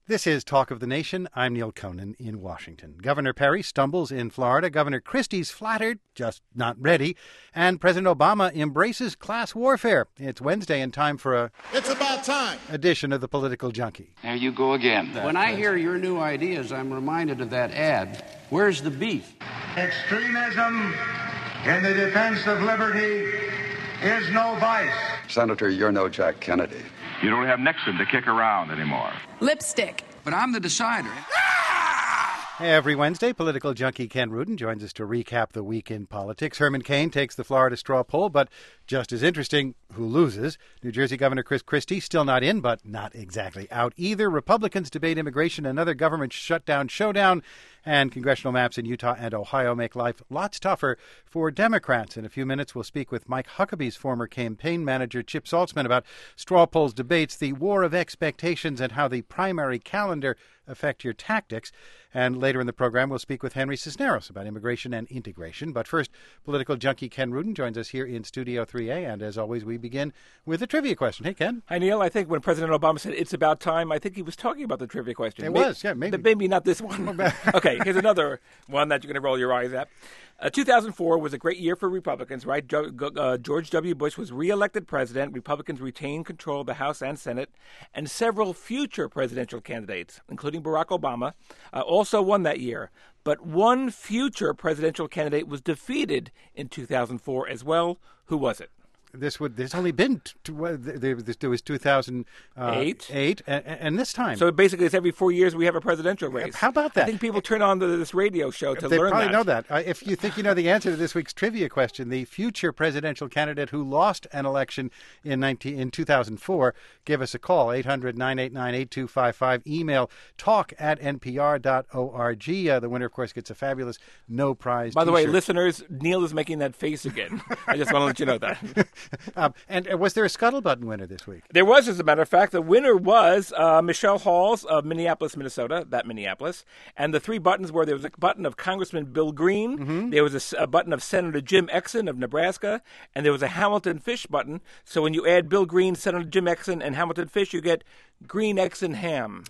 This is Talk of the Nation. I'm Neil Conan in Washington. Governor Perry stumbles in Florida. Governor Christie's flattered, just not ready. And President Obama embraces class warfare. It's Wednesday and time for It's about time edition of The Political Junkie. There you go again. When I hear your new ideas, I'm reminded of that ad. Where's the beef? Extremism in the defense of liberty is no vice. Senator, you're no Jack Kennedy. You don't have Nixon to kick around anymore. Lipstick. But I'm the decider. Every Wednesday, political junkie Ken Rudin joins us to recap the week in politics. Herman Cain takes the Florida straw poll, but just as interesting, who loses? New Jersey Governor Chris Christie still not in, but not exactly out either. Republicans debate immigration, another government shutdown showdown, and congressional maps in Utah and Ohio make life lots tougher for Democrats. In a few minutes, we'll speak with Mike Huckabee's former campaign manager, Chip Saltzman, about straw polls debates, the war of expectations, and how the primary calendar affect your tactics. And later in the program, we'll speak with Henry Cisneros about immigration and integration. But first, political junkie Ken Rudin joins us here in Studio 3A. And as always, we begin with a trivia question. Hey, Ken. Hi, Neil. I think when President Obama said it's about time, I think he was talking about the trivia question. It was, yeah, maybe. Maybe not this one. Okay, here's another one that you're going to roll your eyes at. 2004 was a great year for Republicans, right? George W. Bush was reelected president. Republicans retained control of the House and Senate. And several future presidential candidates, including Barack Obama, also won that year. But one future presidential candidate was defeated in 2004 as well. Who was it? There's only been there was 2008 and this time. So basically, it's every 4 years we have a presidential race. How about that? I think people turn on to this radio show to they learn probably that. know that. If you think you know the answer to this week's trivia question, the future presidential candidate who lost an election in 2004, give us a call, 800-989-8255. Email talk@npr.org. The winner, of course, gets a fabulous no prize By the way, T-shirt. Listeners, Neil is making that face again. I just want to let you know that. And was there a Scuttlebutton winner this week? There was, as a matter of fact. The winner was Michelle Halls of Minneapolis, Minnesota, Minneapolis. And the three buttons were, there was a button of Congressman Bill Green, there was a button of Senator Jim Exon of Nebraska, and there was a Hamilton Fish button. So when you add Bill Green, Senator Jim Exon, and Hamilton Fish, you get Green Exon Ham.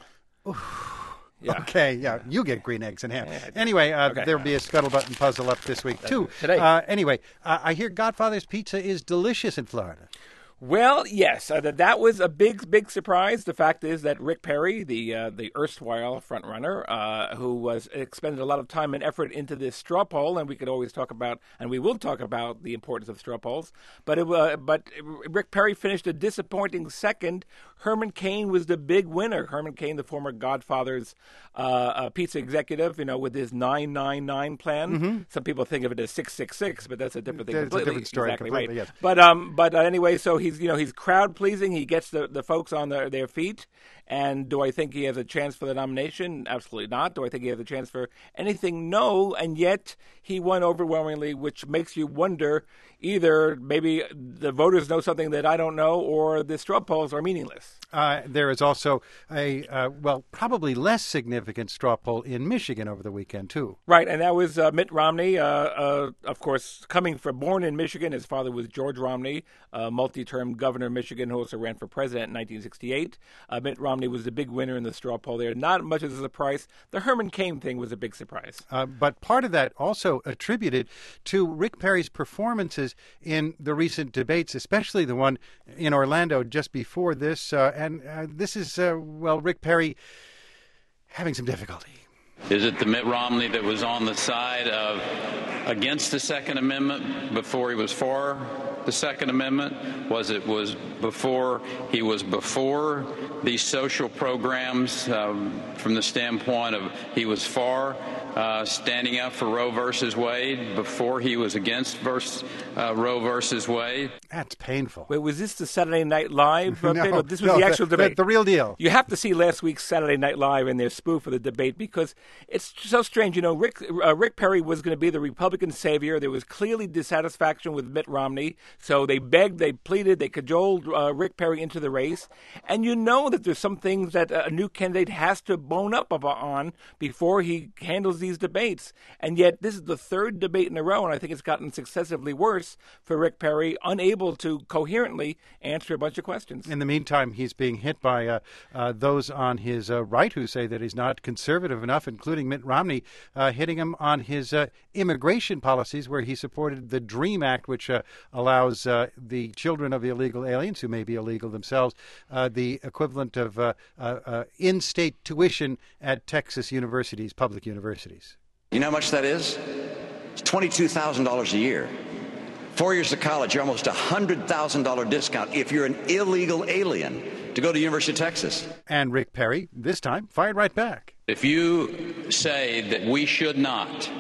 Yeah. Okay, yeah, you get green eggs and ham. Anyway, there'll be a Scuttlebutton puzzle up this week, too. Today. Anyway, I hear Godfather's Pizza is delicious in Florida. Well, yes, that was a big surprise. The fact is that Rick Perry, the erstwhile frontrunner, who was expended a lot of time and effort into this straw poll, and we could always talk about, and we will talk about the importance of straw polls. But Rick Perry finished a disappointing second. Herman Cain was the big winner. Herman Cain, the former Godfather's pizza executive, with his 999 plan. Mm-hmm. Some people think of it as 666, but that's a different thing. It's a different story. Exactly completely, right. Yes. But anyway, so he's crowd pleasing. He gets the folks on their feet. And do I think he has a chance for the nomination? Absolutely not. Do I think he has a chance for anything? No. And yet he won overwhelmingly, which makes you wonder either maybe the voters know something that I don't know, or the straw polls are meaningless. There is also a, probably less significant straw poll in Michigan over the weekend, too. Right, and that was Mitt Romney, of course, born in Michigan. His father was George Romney, multi-term governor of Michigan, who also ran for president in 1968. Mitt Romney was the big winner in the straw poll there. Not much as a surprise. The Herman Cain thing was a big surprise. But part of that also attributed to Rick Perry's performances in the recent debates, especially the one in Orlando just before this. This is, Rick Perry having some difficulty. Is it the Mitt Romney that was on the side of against the Second Amendment before he was for the Second Amendment? Was before he was before these social programs from the standpoint of he was for standing up for Roe versus Wade before he was against Roe versus Wade? That's painful. Wait, was this the Saturday Night Live? No, this was the actual debate. The real deal. You have to see last week's Saturday Night Live and their spoof of the debate because it's so strange. Rick Perry was going to be the Republican savior. There was clearly dissatisfaction with Mitt Romney, So they begged, they pleaded, they cajoled Rick Perry into the race. And you know that there's some things that a new candidate has to bone up on before he handles these debates. And yet this is the third debate in a row, and I think it's gotten successively worse for Rick Perry, unable to coherently answer a bunch of questions. In the meantime, he's being hit by those on his right who say that he's not conservative enough, including Mitt Romney, hitting him on his immigration policies, where he supported the DREAM Act, which allows the children of illegal aliens, who may be illegal themselves, the equivalent of in-state tuition at Texas universities, public universities. You know how much that is? It's $22,000 a year. 4 years of college, you're almost $100,000 discount if you're an illegal alien to go to University of Texas. And Rick Perry, this time, fired right back. If you say that we should not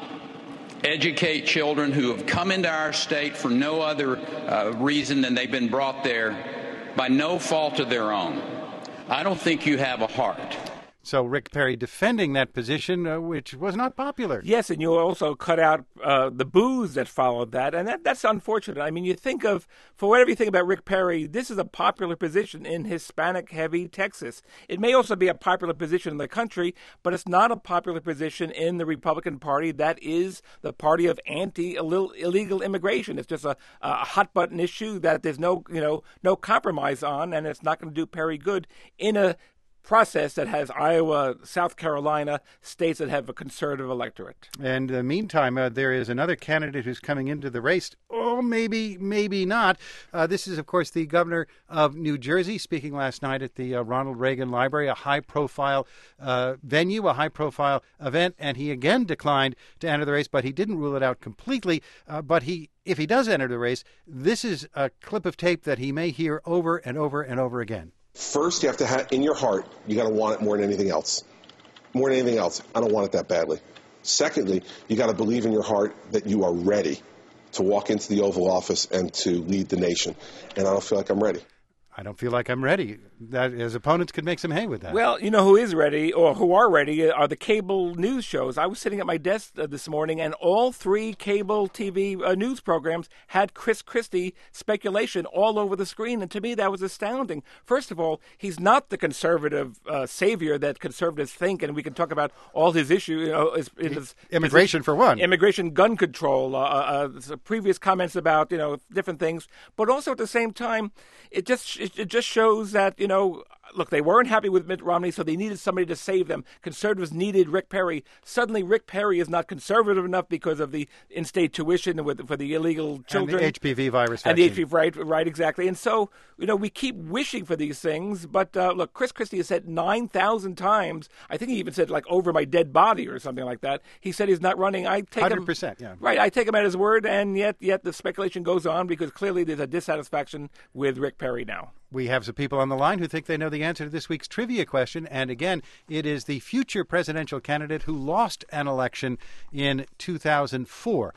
educate children who have come into our state for no other reason than they've been brought there by no fault of their own, I don't think you have a heart. So Rick Perry defending that position, which was not popular. Yes, and you also cut out the boos that followed that, and that's unfortunate. I mean, you think of, for whatever you think about Rick Perry, this is a popular position in Hispanic-heavy Texas. It may also be a popular position in the country, but it's not a popular position in the Republican Party. That is the party of anti-illegal immigration. It's just a hot-button issue that there's no compromise on, and it's not going to do Perry good in a process that has Iowa, South Carolina, states that have a conservative electorate. And in the meantime, there is another candidate who's coming into the race. Oh, maybe not. This is, of course, the governor of New Jersey, speaking last night at the Ronald Reagan Library, a high-profile venue, a high-profile event, and he again declined to enter the race, but he didn't rule it out completely. But if he does enter the race, this is a clip of tape that he may hear over and over and over again. First, you have to have, in your heart, you got to want it more than anything else. More than anything else. I don't want it that badly. Secondly, you got to believe in your heart that you are ready to walk into the Oval Office and to lead the nation. And I don't feel like I'm ready. I don't feel like I'm ready. His opponents could make some hay with that. Well, you know who is ready, or who are ready, are the cable news shows. I was sitting at my desk this morning, and all three cable TV news programs had Chris Christie speculation all over the screen, and to me that was astounding. First of all, he's not the conservative savior that conservatives think, and we can talk about all his issues. Immigration, for one. Immigration, gun control, previous comments about different things, but also at the same time, it just shows that, look, they weren't happy with Mitt Romney, so they needed somebody to save them. Conservatives needed Rick Perry. Suddenly, Rick Perry is not conservative enough because of the in-state tuition for the illegal children. And the HPV virus vaccine. And the HPV, right, exactly. And so, we keep wishing for these things. But, look, Chris Christie has said 9,000 times, I think he even said, over my dead body or something like that. He said he's not running. I take 100%, yeah. Right, I take him at his word, and yet the speculation goes on because clearly there's a dissatisfaction with Rick Perry now. We have some people on the line who think they know the answer to this week's trivia question. And again, it is the future presidential candidate who lost an election in 2004.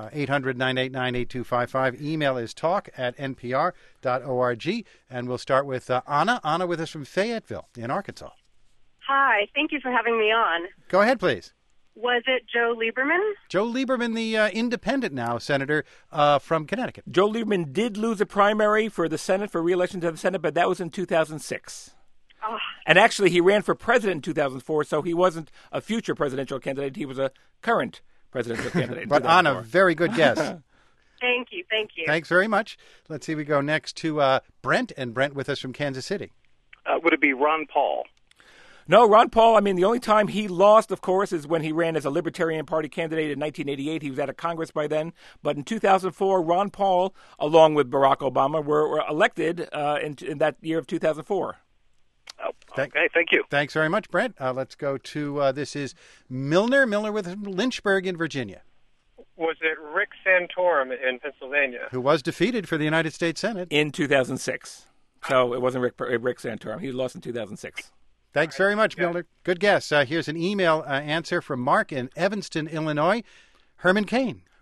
800-989-8255. Email is talk@npr.org. And we'll start with Anna. Anna with us from Fayetteville in Arkansas. Hi. Thank you for having me on. Go ahead, please. Was it Joe Lieberman? Joe Lieberman, the independent now senator from Connecticut. Joe Lieberman did lose a primary for the Senate, for re-election to the Senate, but that was in 2006. Oh. And actually, he ran for president in 2004, so he wasn't a future presidential candidate. He was a current presidential candidate. But Anna, very good guess. Thank you. Thanks very much. Let's see, we go next to Brent, and Brent with us from Kansas City. Would it be Ron Paul? No, Ron Paul, the only time he lost, of course, is when he ran as a Libertarian Party candidate in 1988. He was out of Congress by then. But in 2004, Ron Paul, along with Barack Obama, were elected in that year of 2004. Oh, okay, thank you. Thanks very much, Brent. Let's go to, this is Milner with Lynchburg in Virginia. Was it Rick Santorum in Pennsylvania? Who was defeated for the United States Senate. In 2006. So it wasn't Rick Santorum. He lost in 2006. Thanks very much, Milner. Good guess. Here's an email answer from Mark in Evanston, Illinois. Herman Cain.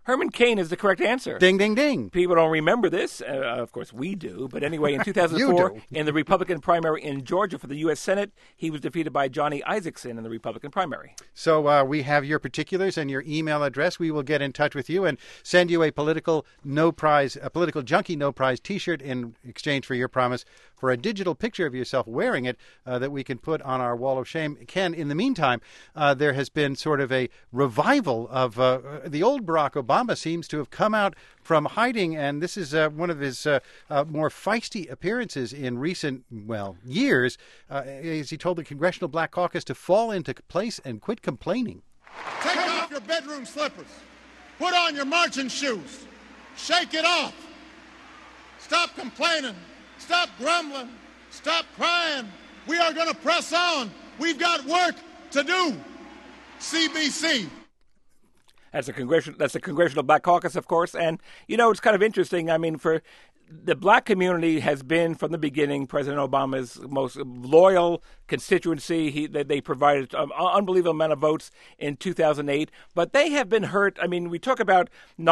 Herman Cain is the correct answer. Ding, ding, ding. People don't remember this. Of course, we do. But anyway, in 2004, in the Republican primary in Georgia for the U.S. Senate, he was defeated by Johnny Isakson in the Republican primary. So we have your particulars and your email address. We will get in touch with you and send you a political junkie no prize T-shirt in exchange for your promise for a digital picture of yourself wearing it that we can put on our wall of shame. Ken, in the meantime, there has been sort of a revival of the old Barack Obama seems to have come out from hiding, and this is one of his more feisty appearances in recent, years, as he told the Congressional Black Caucus to fall into place and quit complaining. Take off your bedroom slippers. Put on your marching shoes. Shake it off. Stop complaining. Stop grumbling. Stop crying. We are going to press on. We've got work to do. CBC. That's the Congressional Black Caucus, of course. And, it's kind of interesting. I mean, for the black community has been, from the beginning, President Obama's most loyal constituency. They provided an unbelievable amount of votes in 2008, but they have been hurt. I mean, we talk about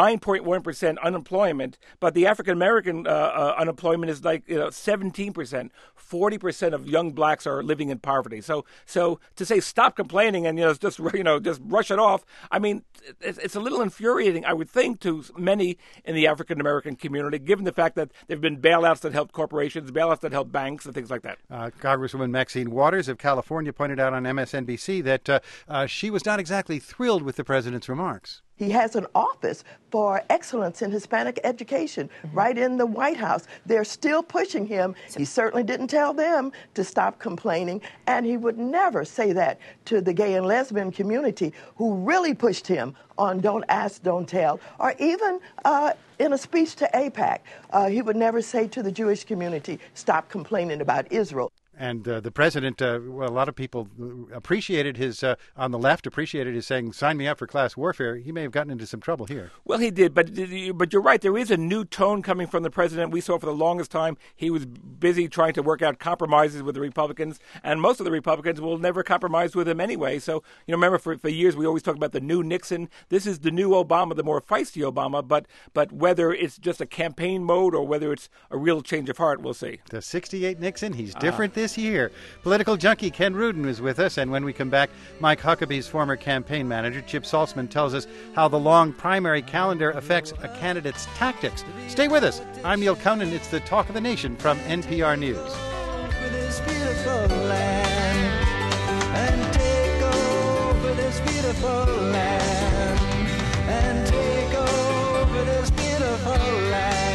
9.1% unemployment, but the African-American unemployment is like 17%. 40% of young blacks are living in poverty. So to say stop complaining and just brush it off, I mean, it's a little infuriating, I would think, to many in the African-American community, given the fact that there have been bailouts that help corporations, bailouts that help banks, and things like that. Congresswoman Maxine Waters of California pointed out on MSNBC that she was not exactly thrilled with the president's remarks. He has an office for excellence in Hispanic education right in the White House. They're still pushing him. He certainly didn't tell them to stop complaining, and he would never say that to the gay and lesbian community who really pushed him on Don't Ask, Don't Tell, or even in a speech to AIPAC. He would never say to the Jewish community, stop complaining about Israel. And the president, a lot of people appreciated his, on the left, appreciated his saying, sign me up for class warfare. He may have gotten into some trouble here. Well, he did, but you're right. There is a new tone coming from the president. We saw for the longest time he was busy trying to work out compromises with the Republicans, and most of the Republicans will never compromise with him anyway. So, remember, for years we always talk about the new Nixon. This is the new Obama, the more feisty Obama, but whether it's just a campaign mode or whether it's a real change of heart, we'll see. The 68 Nixon, he's different this year. Political junkie Ken Rudin is with us, and when we come back, Mike Huckabee's former campaign manager, Chip Saltzman, tells us how the long primary calendar affects a candidate's tactics. Stay with us. I'm Neil Conan. It's the Talk of the Nation from NPR News. For this beautiful land, and take over this beautiful land, and take over this beautiful land.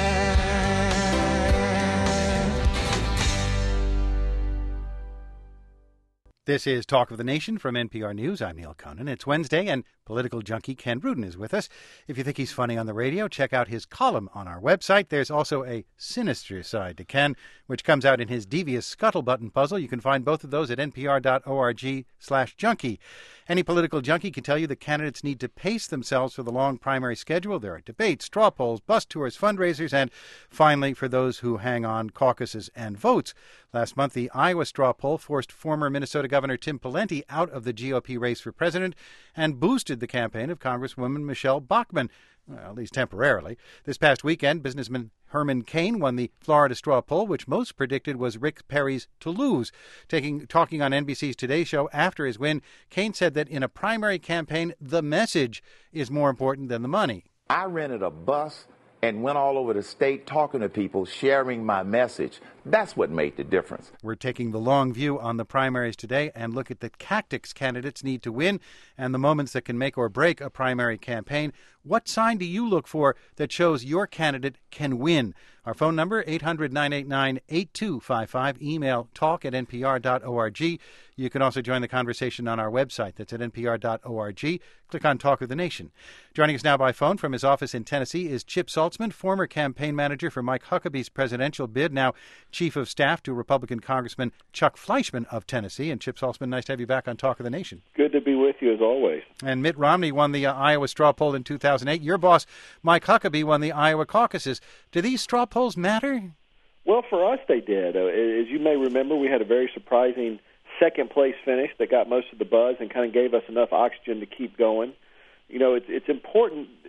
This is Talk of the Nation from NPR News. I'm Neil Conan. It's Wednesday, and political junkie Ken Rudin is with us. If you think he's funny on the radio, check out his column on our website. There's also a sinister side to Ken, which comes out in his devious scuttle-button puzzle. You can find both of those at npr.org/junkie. Any political junkie can tell you that candidates need to pace themselves for the long primary schedule. There are debates, straw polls, bus tours, fundraisers, and finally, for those who hang on, caucuses and votes. Last month, the Iowa straw poll forced former Minnesota Governor Tim Pawlenty out of the GOP race for president and boosted the campaign of Congresswoman Michelle Bachmann, well, at least temporarily. This past weekend, businessman Herman Cain won the Florida straw poll, which most predicted was Rick Perry's to lose. Talking on NBC's Today Show after his win, Cain said that in a primary campaign, the message is more important than the money. I rented a bus and went all over the state talking to people, sharing my message. That's what made the difference. We're taking the long view on the primaries today and look at the tactics candidates need to win and the moments that can make or break a primary campaign. What sign do you look for that shows your candidate can win? Our phone number, 800-989-8255. Email talk@npr.org. You can also join the conversation on our website. That's at npr.org. Click on Talk of the Nation. Joining us now by phone from his office in Tennessee is Chip Saltzman, former campaign manager for Mike Huckabee's presidential bid, now Chief of Staff to Republican Congressman Chuck Fleischmann of Tennessee. And Chip Saltzman, nice to have you back on Talk of the Nation. Good to be with you as always. And Mitt Romney won the Iowa straw poll in 2008. Your boss, Mike Huckabee, won the Iowa caucuses. Do these straw polls matter? Well, for us, they did. As you may remember, we had a very surprising second-place finish that got most of the buzz and kind of gave us enough oxygen to keep going. You know, it's important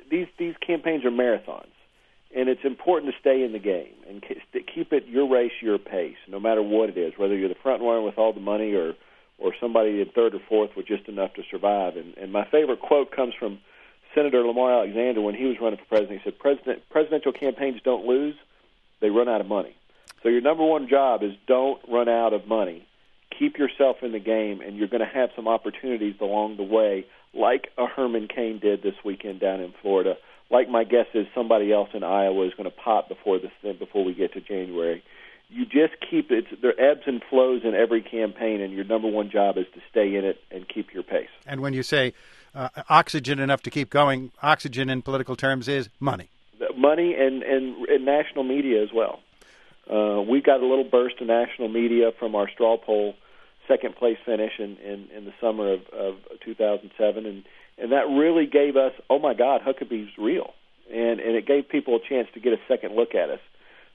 these campaigns are marathons, and it's important to stay in the game and keep it your race, your pace, no matter what it is, whether you're the front runner with all the money or somebody in third or fourth with just enough to survive. And my favorite quote comes from Senator Lamar Alexander when he was running for president. He said, presidential campaigns don't lose, they run out of money. So your number one job is don't run out of money. Keep yourself in the game, and you're going to have some opportunities along the way, like a Herman Cain did this weekend down in Florida, like my guess is somebody else in Iowa is going to pop before we get to January. You just keep it. There are ebbs and flows in every campaign, and your number one job is to stay in it and keep your pace. And when you say oxygen enough to keep going, oxygen in political terms is money. Money and national media as well. We got a little burst of national media from our straw poll second-place finish in the summer of 2007, and that really gave us, oh, my God, Huckabee's real. And it gave people a chance to get a second look at us.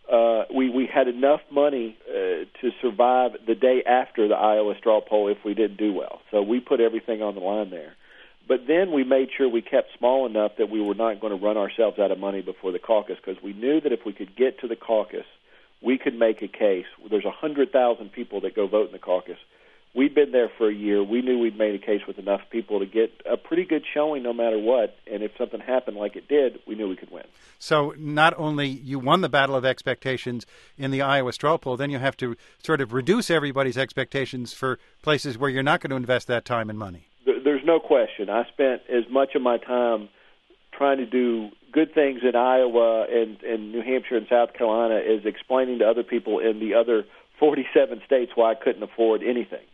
We had enough money to survive the day after the Iowa straw poll if we didn't do well. So we put everything on the line there. But then we made sure we kept small enough that we were not going to run ourselves out of money before the caucus, because we knew that if we could get to the caucus, we could make a case. There's 100,000 people that go vote in the caucus. We'd been there for a year. We knew we'd made a case with enough people to get a pretty good showing no matter what. And if something happened like it did, we knew we could win. So not only you won the battle of expectations in the Iowa straw poll, then you have to sort of reduce everybody's expectations for places where you're not going to invest that time and money. There's no question. I spent as much of my time trying to do good things in Iowa and New Hampshire and South Carolina as explaining to other people in the other 47 states why I couldn't afford anything.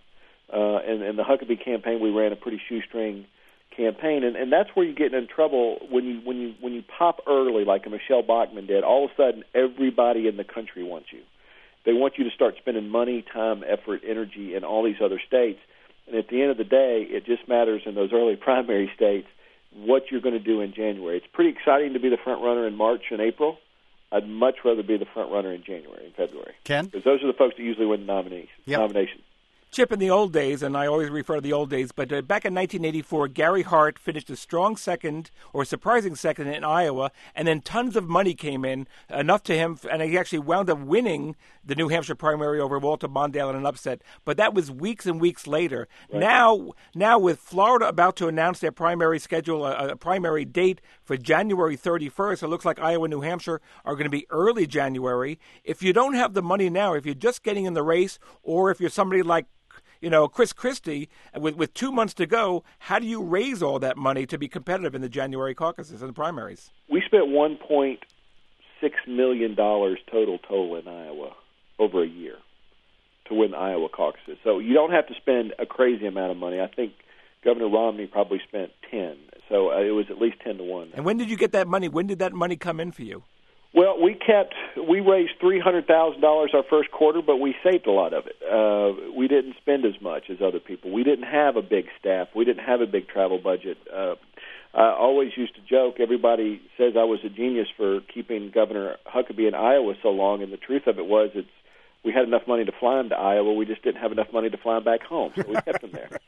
And the Huckabee campaign, we ran a pretty shoestring campaign, and that's where you get in trouble when you pop early like a Michelle Bachmann did. All of a sudden, everybody in the country wants you. They want you to start spending money, time, effort, energy in all these other states. And at the end of the day, it just matters in those early primary states what you're going to do in January. It's pretty exciting to be the front runner in March and April. I'd much rather be the front runner in January and February. Ken? Because those are the folks that usually win the nomination. Chip, in the old days, and I always refer to the old days, but back in 1984, Gary Hart finished a strong second, or surprising second, in Iowa, and then tons of money came in, enough to him, and he actually wound up winning the New Hampshire primary over Walter Mondale in an upset. But that was weeks and weeks later. Right. Now, with Florida about to announce their primary schedule, a primary date for January 31st, it looks like Iowa and New Hampshire are going to be early January. If you don't have the money now, if you're just getting in the race, or if you're somebody like Chris Christie, with 2 months to go, how do you raise all that money to be competitive in the January caucuses and the primaries? We spent $1.6 million total in Iowa over a year to win the Iowa caucuses. So you don't have to spend a crazy amount of money. I think Governor Romney probably spent 10. So it was at least 10-1. And when did you get that money? When did that money come in for you? Well, we raised $300,000 our first quarter, but we saved a lot of it. We didn't spend as much as other people. We didn't have a big staff. We didn't have a big travel budget. I always used to joke, everybody says I was a genius for keeping Governor Huckabee in Iowa so long, and the truth of it was we had enough money to fly him to Iowa. We just didn't have enough money to fly him back home, so we kept him there.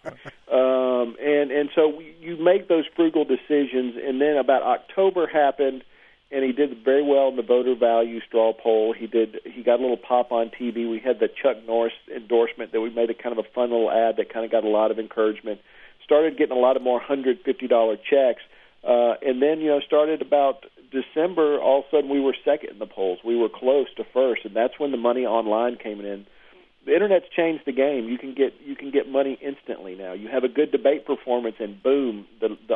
And so you make those frugal decisions, and then about October happened, and he did very well in the voter value straw poll. He got a little pop on TV. We had the Chuck Norris endorsement that we made a kind of a fun little ad that kind of got a lot of encouragement. Started getting a lot of more $150 checks. And then, started about December, all of a sudden we were second in the polls. We were close to first, and that's when the money online came in. The Internet's changed the game. You can get money instantly now. You have a good debate performance, and boom, the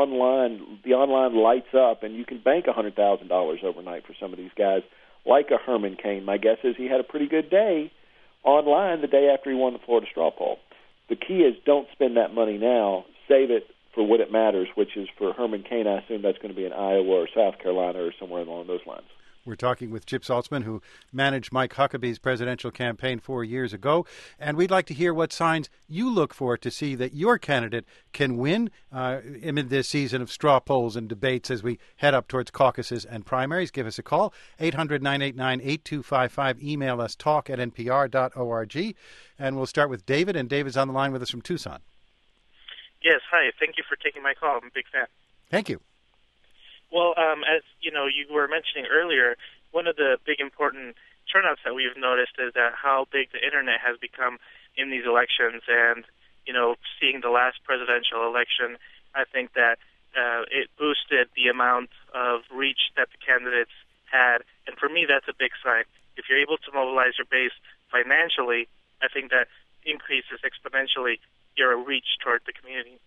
online lights up, and you can bank $100,000 overnight for some of these guys, like a Herman Cain. My guess is he had a pretty good day online the day after he won the Florida straw poll. The key is don't spend that money now. Save it for what it matters, which is for Herman Cain. I assume that's going to be in Iowa or South Carolina or somewhere along those lines. We're talking with Chip Saltzman, who managed Mike Huckabee's presidential campaign 4 years ago. And we'd like to hear what signs you look for to see that your candidate can win in this season of straw polls and debates as we head up towards caucuses and primaries. Give us a call, 800-989-8255. Email us, talk@npr.org. And we'll start with David. And David's on the line with us from Tucson. Yes, hi. Thank you for taking my call. I'm a big fan. Thank you. Well, as you were mentioning earlier, one of the big important turnouts that we've noticed is that how big the internet has become in these elections. And, seeing the last presidential election, I think that it boosted the amount of reach that the candidates had. And for me, that's a big sign. If you're able to mobilize your base financially, I think that increases exponentially your reach toward the community.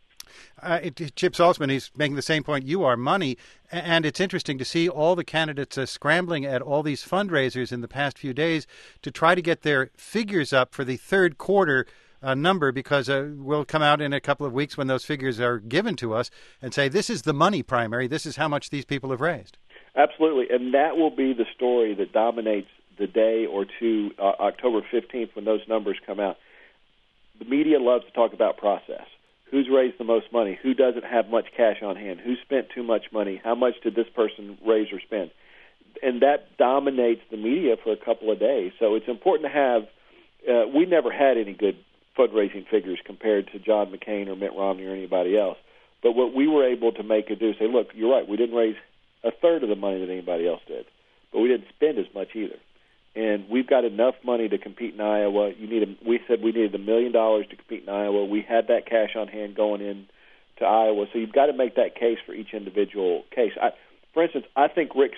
Chip Saltzman, he's making the same point you are, money. And it's interesting to see all the candidates scrambling at all these fundraisers in the past few days to try to get their figures up for the third quarter number, because we'll come out in a couple of weeks when those figures are given to us and say, this is the money primary, this is how much these people have raised. Absolutely, and that will be the story that dominates the day or two, October 15th, when those numbers come out. The media loves to talk about process. Who's raised the most money? Who doesn't have much cash on hand? Who spent too much money? How much did this person raise or spend? And that dominates the media for a couple of days. So it's important to have we never had any good fundraising figures compared to John McCain or Mitt Romney or anybody else. But what we were able to make it do is say, look, you're right, we didn't raise a third of the money that anybody else did, but we didn't spend as much either. And we've got enough money to compete in Iowa. We said we needed $1 million to compete in Iowa. We had that cash on hand going in to Iowa. So you've got to make that case for each individual case. For instance, I think Rick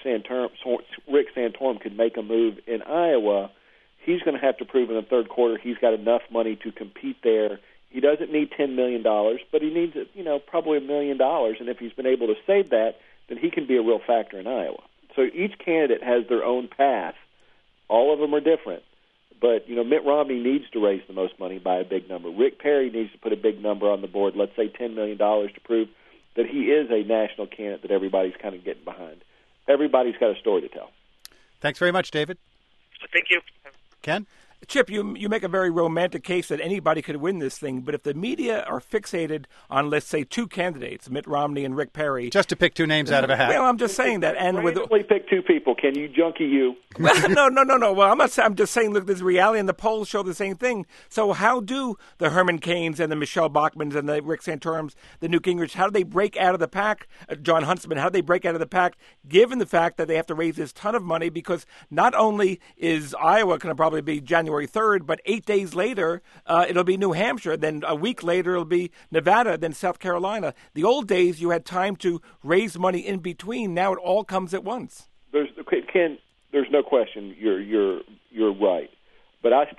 Santorum could make a move in Iowa. He's going to have to prove in the third quarter he's got enough money to compete there. He doesn't need $10 million, but he needs, probably $1 million. And if he's been able to save that, then he can be a real factor in Iowa. So each candidate has their own path. All of them are different. But, Mitt Romney needs to raise the most money by a big number. Rick Perry needs to put a big number on the board, let's say $10 million, to prove that he is a national candidate that everybody's kind of getting behind. Everybody's got a story to tell. Thanks very much, David. Thank you. Ken? Chip, you make a very romantic case that anybody could win this thing, but if the media are fixated on, let's say, two candidates, Mitt Romney and Rick Perry, just to pick two names out of a hat. Well, I'm just saying that, and randomly pick two people. Can you junkie you? Well, no. Well, I'm just saying. Look, there's reality, and the polls show the same thing. So, how do the Herman Cains and the Michelle Bachmans and the Rick Santorums, the Newt Gingrich, how do they break out of the pack? John Huntsman, how do they break out of the pack, given the fact that they have to raise this ton of money? Because not only is Iowa going to probably be January 3rd, but 8 days later, it'll be New Hampshire. Then a week later, it'll be Nevada, then South Carolina. The old days, you had time to raise money in between. Now it all comes at once. Ken, there's no question you're right. But I've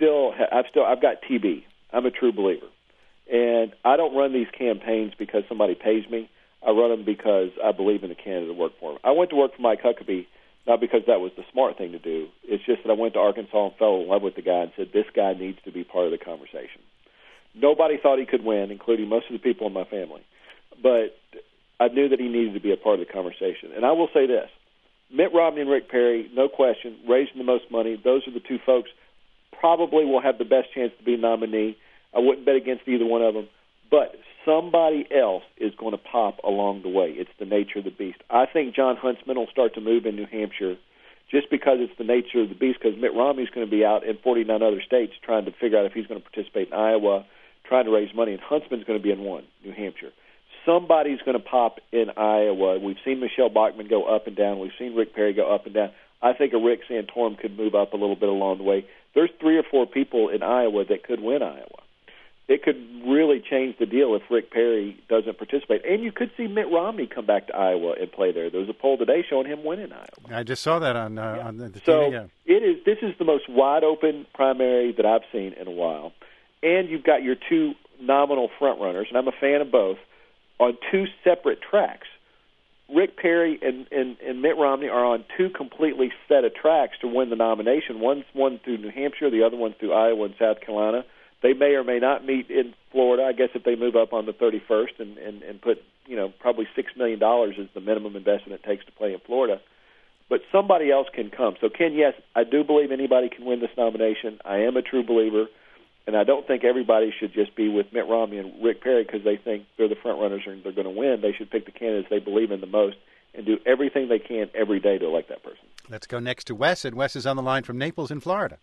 got TB. I'm a true believer, and I don't run these campaigns because somebody pays me. I run them because I believe in the candidate to work for them. I went to work for Mike Huckabee not because that was the smart thing to do. It's just that I went to Arkansas and fell in love with the guy and said, this guy needs to be part of the conversation. Nobody thought he could win, including most of the people in my family. But I knew that he needed to be a part of the conversation. And I will say this. Mitt Romney and Rick Perry, no question, raising the most money. Those are the two folks probably will have the best chance to be nominee. I wouldn't bet against either one of them. But somebody else is going to pop along the way. It's the nature of the beast. I think John Huntsman will start to move in New Hampshire just because it's the nature of the beast, because Mitt Romney's going to be out in 49 other states trying to figure out if he's going to participate in Iowa, trying to raise money, and Huntsman's going to be in one, New Hampshire. Somebody's going to pop in Iowa. We've seen Michelle Bachmann go up and down. We've seen Rick Perry go up and down. I think a Rick Santorum could move up a little bit along the way. There's 3 or 4 people in Iowa that could win Iowa. It could really change the deal if Rick Perry doesn't participate. And you could see Mitt Romney come back to Iowa and play there. There was a poll today showing him winning Iowa. I just saw that on the TV. So this is the most wide-open primary that I've seen in a while. And you've got your 2 nominal front-runners, and I'm a fan of both, on 2 separate tracks. Rick Perry and Mitt Romney are on 2 completely set of tracks to win the nomination. One's one through New Hampshire, the other one's through Iowa and South Carolina. They may or may not meet in Florida. I guess if they move up on the 31st and put, probably $6 million is the minimum investment it takes to play in Florida. But somebody else can come. So, Ken, yes, I do believe anybody can win this nomination. I am a true believer. And I don't think everybody should just be with Mitt Romney and Rick Perry because they think they're the front runners and they're going to win. They should pick the candidates they believe in the most and do everything they can every day to elect that person. Let's go next to Wes, and Wes is on the line from Naples in Florida.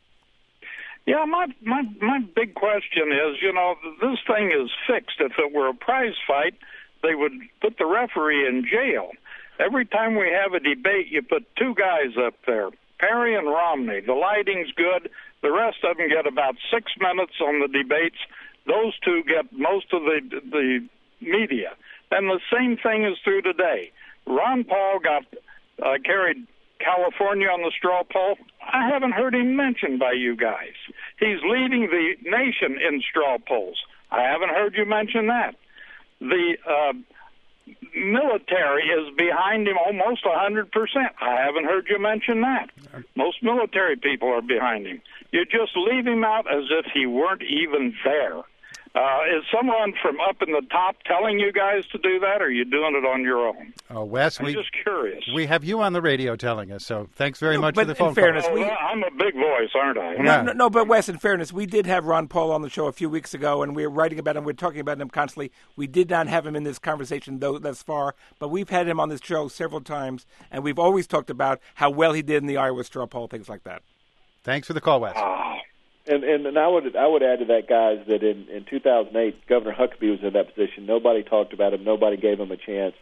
Yeah, my big question is, this thing is fixed. If it were a prize fight, they would put the referee in jail. Every time we have a debate, you put two guys up there, Perry and Romney. The lighting's good. The rest of them get about 6 minutes on the debates. Those two get most of the media. And the same thing is true today. Ron Paul carried California on the straw poll. I haven't heard him mentioned by you guys. He's leading the nation in straw polls. I haven't heard you mention that. The military is behind him almost 100%. I haven't heard you mention that. Most military people are behind him. You just leave him out as if he weren't even there. Is someone from up in the top telling you guys to do that, or are you doing it on your own? Wes, I'm just curious. We have you on the radio telling us, so thanks very much for the phone call. I'm a big voice, aren't I? No, but Wes, in fairness, we did have Ron Paul on the show a few weeks ago, and we were writing about him. We're talking about him constantly. We did not have him in this conversation thus far, but we've had him on this show several times, and we've always talked about how well he did in the Iowa straw poll, things like that. Thanks for the call, Wes. And I would add to that, guys, that in 2008, Governor Huckabee was in that position. Nobody talked about him. Nobody gave him a chance.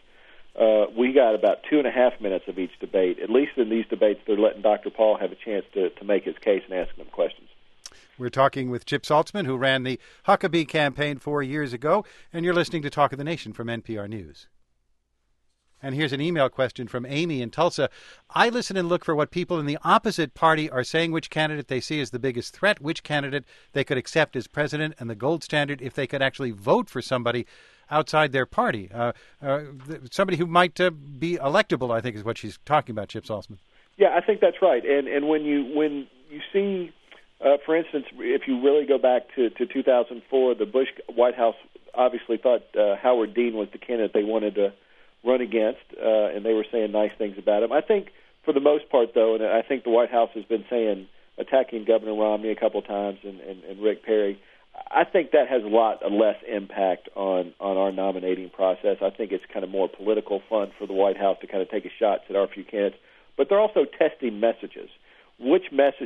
We got about 2.5 minutes of each debate. At least in these debates, they're letting Dr. Paul have a chance to make his case and ask him questions. We're talking with Chip Saltzman, who ran the Huckabee campaign 4 years ago, and you're listening to Talk of the Nation from NPR News. And here's an email question from Amy in Tulsa. I listen and look for what people in the opposite party are saying, which candidate they see as the biggest threat, which candidate they could accept as president, and the gold standard if they could actually vote for somebody outside their party. Somebody who might be electable, I think, is what she's talking about, Chip Saltzman. Yeah, I think that's right. And when you see, for instance, if you really go back to 2004, the Bush White House obviously thought Howard Dean was the candidate they wanted to run against, and they were saying nice things about him. I think for the most part, though, and I think the White House has been attacking Governor Romney a couple times and Rick Perry, I think that has a lot less impact on our nominating process. I think it's kind of more political fun for the White House to kind of take a shot at our few candidates. But they're also testing messages. Which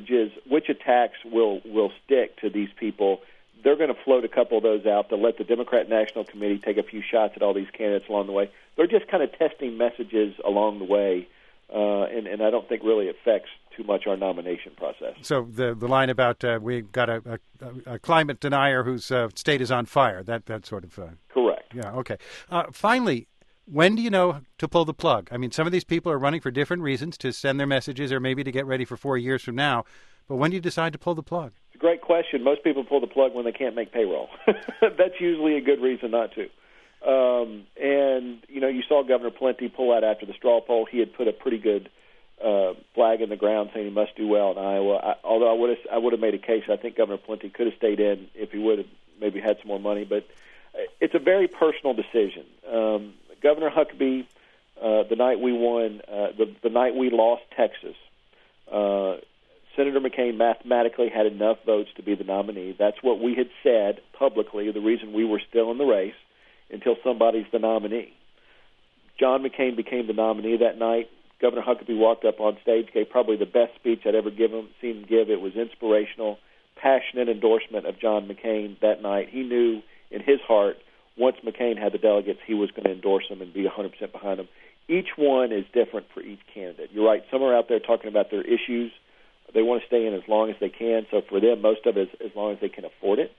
attacks will stick to these people? They're going to float a couple of those out. They'll let the Democrat National Committee take a few shots at all these candidates along the way. They're just kind of testing messages along the way, and I don't think really affects too much our nomination process. So the line about we've got a climate denier whose state is on fire, that sort of... Correct. Yeah, okay. Finally, when do you know to pull the plug? I mean, some of these people are running for different reasons, to send their messages or maybe to get ready for 4 years from now. But when do you decide to pull the plug? It's a great question. Most people pull the plug when they can't make payroll. That's usually a good reason not to. And, you saw Governor Plenty pull out after the straw poll. He had put a pretty good flag in the ground saying he must do well in Iowa. Although I would have made a case. I think Governor Plenty could have stayed in if he would have maybe had some more money. But it's a very personal decision. Governor Huckabee, the night we won, the night we lost Texas, Senator McCain mathematically had enough votes to be the nominee. That's what we had said publicly, the reason we were still in the race until somebody's the nominee. John McCain became the nominee that night. Governor Huckabee walked up on stage, gave probably the best speech I'd ever seen him give. It was inspirational, passionate endorsement of John McCain that night. He knew in his heart, once McCain had the delegates, he was going to endorse him and be 100% behind him. Each one is different for each candidate. You're right, some are out there talking about their issues. They want to stay in as long as they can. So for them, most of it is as long as they can afford it.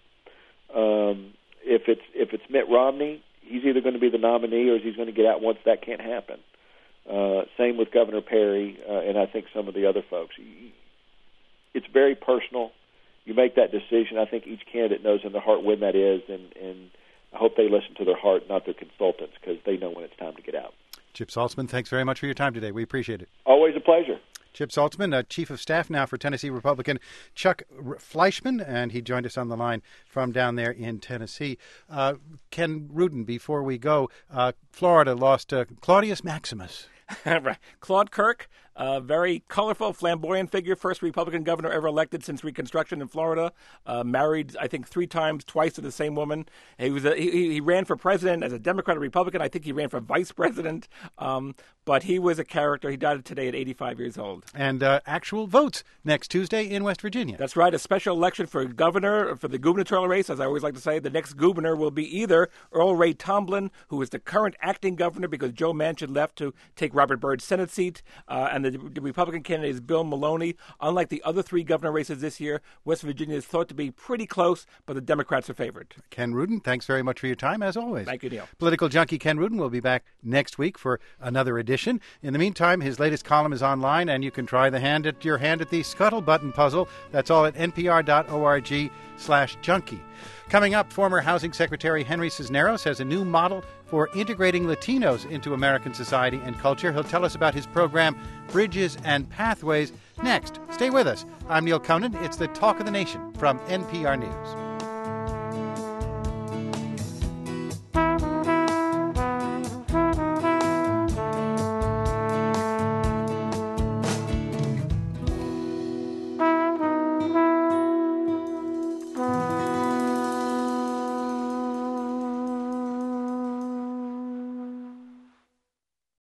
If it's Mitt Romney, he's either going to be the nominee or he's going to get out once that can't happen. Same with Governor Perry and I think some of the other folks. It's very personal. You make that decision. I think each candidate knows in their heart when that is, and I hope they listen to their heart, not their consultants, because they know when it's time to get out. Chip Saltzman, thanks very much for your time today. We appreciate it. Always a pleasure. Chip Saltzman, Chief of Staff now for Tennessee Republican Chuck Fleischmann, and he joined us on the line from down there in Tennessee. Ken Rudin, before we go, Florida lost Claudius Maximus. Right. Claude Kirk, a very colorful, flamboyant figure, first Republican governor ever elected since Reconstruction in Florida, married, I think, 3 times, twice to the same woman. He ran for president as a Democrat or Republican. I think he ran for vice president, but he was a character. He died today at 85 years old. And actual votes next Tuesday in West Virginia. That's right, a special election for governor, for the gubernatorial race, as I always like to say. The next governor will be either Earl Ray Tomblin, who is the current acting governor because Joe Manchin left to take Robert Byrd's Senate seat, and the Republican candidate is Bill Maloney. Unlike the other 3 governor races this year, West Virginia is thought to be pretty close, but the Democrats are favored. Ken Rudin, thanks very much for your time, as always. Thank you, Neil. Political junkie Ken Rudin will be back next week for another edition. In the meantime, his latest column is online, and you can try your hand at the Scuttle Button puzzle. That's all at npr.org/junkie. Coming up, former Housing Secretary Henry Cisneros has a new model for integrating Latinos into American society and culture. He'll tell us about his program, Bridges and Pathways, next. Stay with us. I'm Neil Conan. It's the Talk of the Nation from NPR News.